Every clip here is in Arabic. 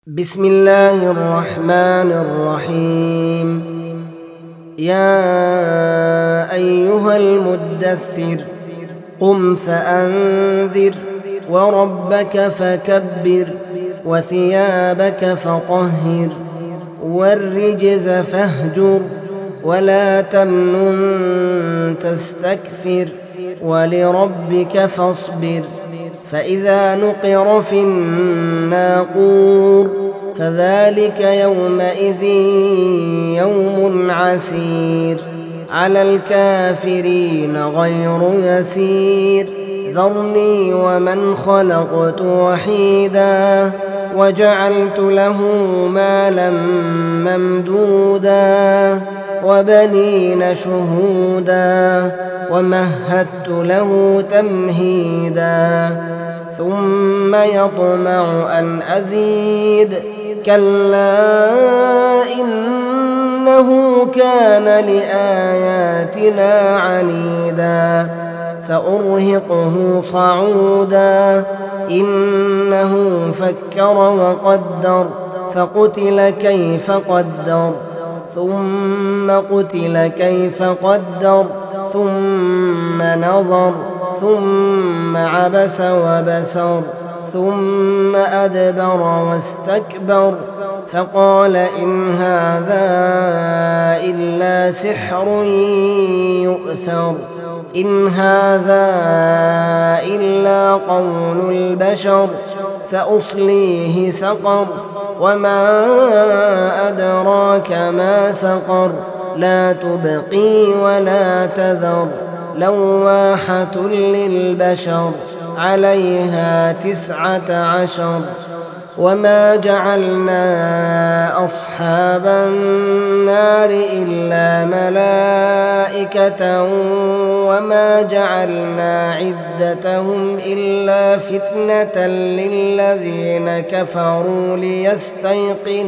بسم الله الرحمن الرحيم. يا أيها المدثر قم فأنذر وربك فكبر وثيابك فطهر والرجز فاهجر ولا تمنن تستكثر ولربك فاصبر. فإذا نقر في الناقور فذلك يومئذ يوم عسير على الكافرين غير يسير. ذرني ومن خلقت وحيدا وجعلت له مالا ممدودا وبنين شهودا ومهدت له تمهيدا ثم يطمع أن أزيد كلا إنه كان لآياتنا عنيدا سأرهقه صعودا إنه فكر وقدر فقتل كيف قدر ثم قتل كيف قدر ثم نظر ثم عبس وبسر ثم أدبر واستكبر فقال إن هذا إلا سحر يؤثر إن هذا إلا قول البشر سأصليه سقر وما أدراك ما سقر لا تبقي ولا تذر لواحة للبشر عليها 19. وما جعلنا أصحاب النار إلا ملائكة وما جعلنا عدتهم إلا فتنة للذين كفروا ليستيقن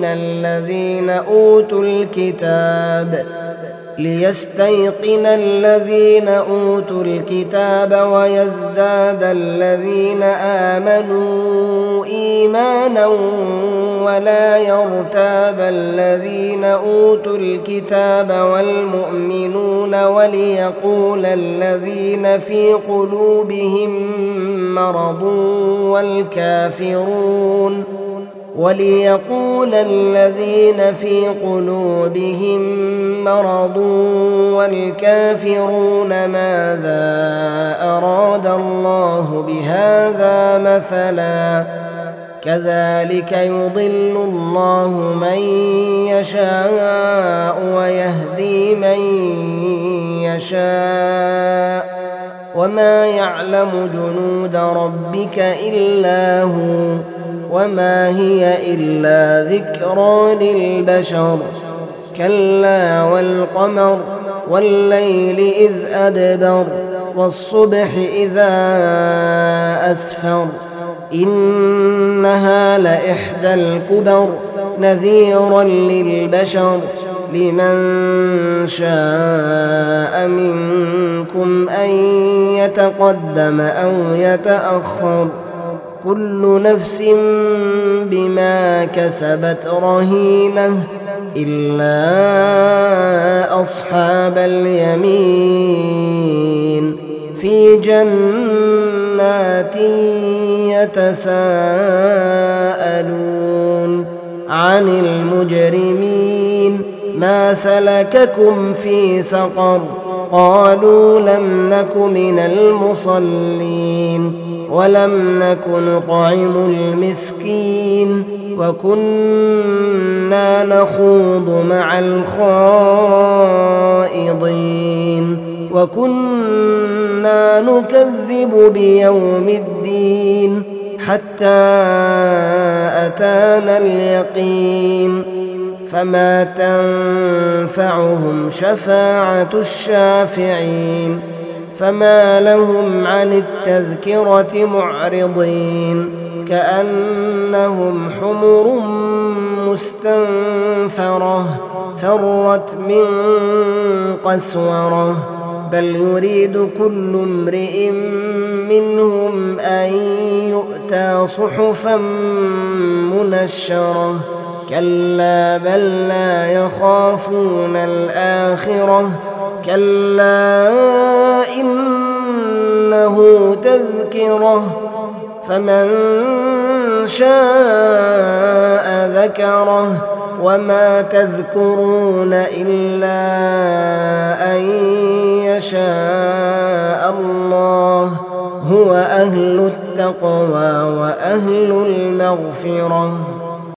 الذين أوتوا الكتاب ويزداد الذين آمنوا إيمانا ولا يرتاب الذين أوتوا الكتاب والمؤمنون وليقول الذين في قلوبهم مرض والكافرون ماذا أراد الله بهذا مثلا كذلك يضل الله من يشاء ويهدي من يشاء وما يعلم جنود ربك إلا هو وما هي إلا ذكرى للبشر. كلا والقمر والليل إذ أدبر والصبح إذا أسفر إنها لإحدى الكبر نذيرا للبشر لمن شاء منكم أن يتقدم أو يتأخر كل نفس بما كسبت رهينة إلا أصحاب اليمين في جنات يتساءلون عن المجرمين ما سلككم في سقر قالوا لم نك من المصلين ولم نك نطعم المسكين وكنا نخوض مع الخائضين وكنا نكذب بيوم الدين حتى أتانا اليقين فما تنفعهم شفاعة الشافعين فما لهم عن التذكرة معرضين كأنهم حمر مستنفرة فرت من قسورة بل يريد كل امرئ منهم أن يؤتى صحفا منشرة كلا بل لا يخافون الآخرة كلا إنه تذكرة فمن شاء ذكره وما تذكرون إلا أن يشاء الله هو أهل التقوى وأهل المغفرة.